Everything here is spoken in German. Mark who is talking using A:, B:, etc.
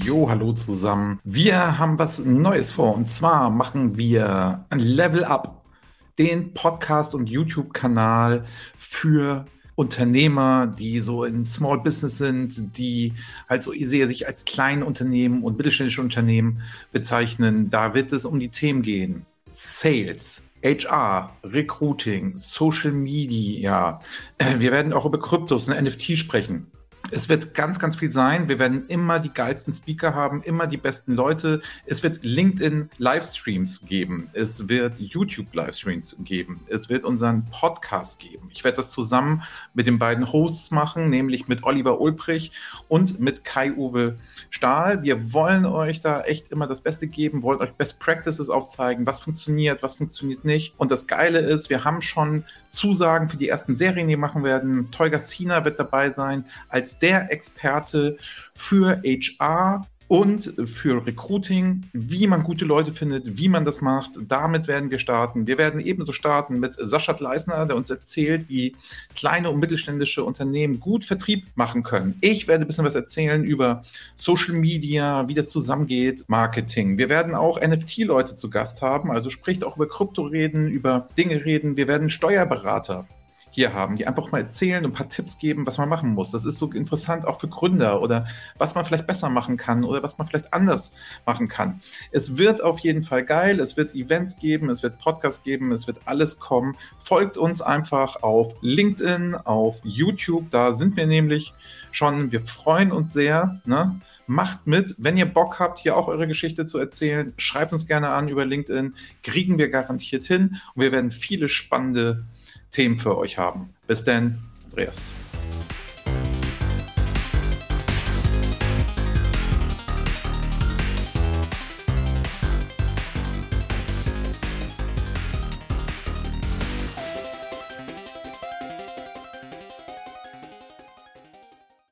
A: Jo, hallo zusammen. Wir haben was Neues vor und zwar machen wir Level Up, den Podcast und YouTube-Kanal für Unternehmer, die so im Small Business sind, die halt so sehr sich als kleine Unternehmen und mittelständische Unternehmen bezeichnen. Da wird es um die Themen gehen. Sales, HR, Recruiting, Social Media. Wir werden auch über Kryptos und NFT sprechen. Es wird ganz, ganz viel sein. Wir werden immer die geilsten Speaker haben, immer die besten Leute. Es wird LinkedIn-Livestreams geben. Es wird YouTube-Livestreams geben. Es wird unseren Podcast geben. Ich werde das zusammen mit den beiden Hosts machen, nämlich mit Oliver Ulbrich und mit Kai-Uwe Stahl. Wir wollen euch da echt immer das Beste geben, wollen euch Best Practices aufzeigen, was funktioniert nicht. Und das Geile ist, wir haben schon Zusagen für die ersten Serien, die wir machen werden. Tolga Sina wird dabei sein als der Experte für HR und für Recruiting, wie man gute Leute findet, wie man das macht. Damit werden wir starten. Wir werden ebenso starten mit Sascha Gleisner, der uns erzählt, wie kleine und mittelständische Unternehmen gut Vertrieb machen können. Ich werde ein bisschen was erzählen über Social Media, wie das zusammengeht, Marketing. Wir werden auch NFT-Leute zu Gast haben, also spricht auch über Krypto reden, über Dinge reden. Wir werden Steuerberater hier haben, die einfach mal erzählen und ein paar Tipps geben, was man machen muss. Das ist so interessant auch für Gründer oder was man vielleicht besser machen kann oder was man vielleicht anders machen kann. Es wird auf jeden Fall geil, es wird Events geben, es wird Podcasts geben, es wird alles kommen. Folgt uns einfach auf LinkedIn, auf YouTube, da sind wir nämlich schon. Wir freuen uns sehr, ne? Macht mit, wenn ihr Bock habt, hier auch eure Geschichte zu erzählen, schreibt uns gerne an über LinkedIn, kriegen wir garantiert hin und wir werden viele spannende Themen für euch haben. Bis dann, Andreas.